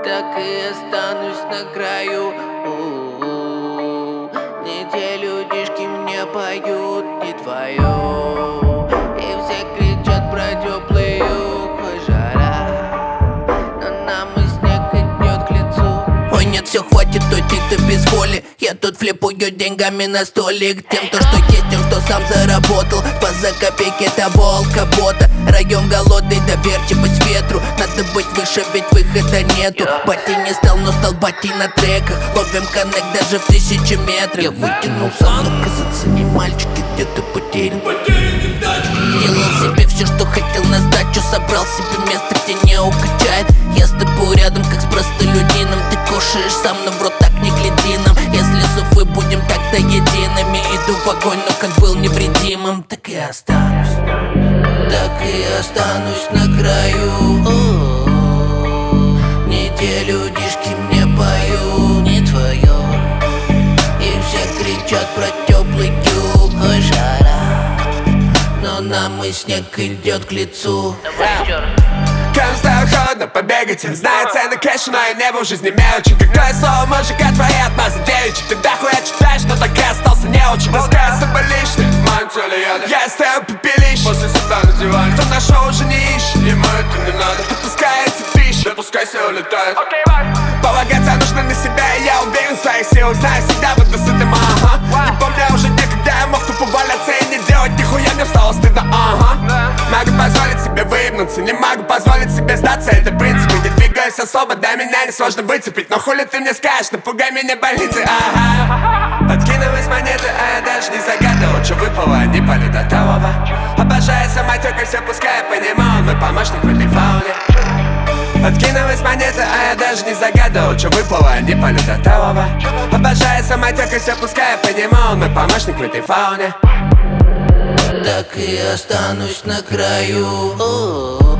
так и останусь на краю. Неделю дишки мне поют не твою, и все кричат про теплый юг и жара, но нам и снег идет к лицу. Ой, нет, все хватит той ты без воли. Я тут флипую деньгами на столик. Тем, то, что есть, тем, что сам заработал. За копейки того алкобота. Район голодный, доверчивость ветру. Надо быть выше, ведь выхода нету. Бати не стал, но стал бати на треках. Ловим коннект даже в 1000 метров. Я вытянулся, но казаться не мальчики, где-то потерян. Делал себе все, что хотел на сдачу. Собрал себе место, где не укачает. Я с тобой рядом, как с простолюдином. Ты кушаешь сам, но в рот так не гляди нам. Если суфы будем так-то едиными. Иду в огонь, но как был невредимым, так и останусь. Так и останусь на краю. Неделю дишки мне поют не твое, и все кричат про теплый юг и жара, но нам и снег идет к лицу. Кому стало холодно побегать, знаю цены кэша, но и небо в жизни мелочи. Какое слово мужика твои отмазы девичьи? Ты дохуя читаешь, но так и остался не очень. Пускай соболишь, в моем теле яда. Я оставил пепелище после себя на диване. Кто нашел, уже не ищет, ему это не надо. Отпускай эти тысячи, да пускай все улетает. Полагаться нужно на себя, и я уверен в своих силах. Знаю, всегда буду сытым, ага. Не помню уже никогда я мог тупо валяться и не делать нихуя, мне стало стыдно, ага. Могу позволить себе выебнуться, не могу позволить себе сдаться, это принцип. Не двигаюсь особо, до меня несложно выцепить. Но хули ты мне скажешь, напугай меня больницей, ага. Откинулась монеты, а я даже не загадывал, что выпало, не полю до талого. Обожаю самотек, все пускай я понимал, мой помощник в этой фауне. Откинулась монеты, а я даже не загадывал, что выпало, не полю до талого. Обожаю самотек, все пускай я понимал, мой помощник в этой фауне. Так и останусь на краю.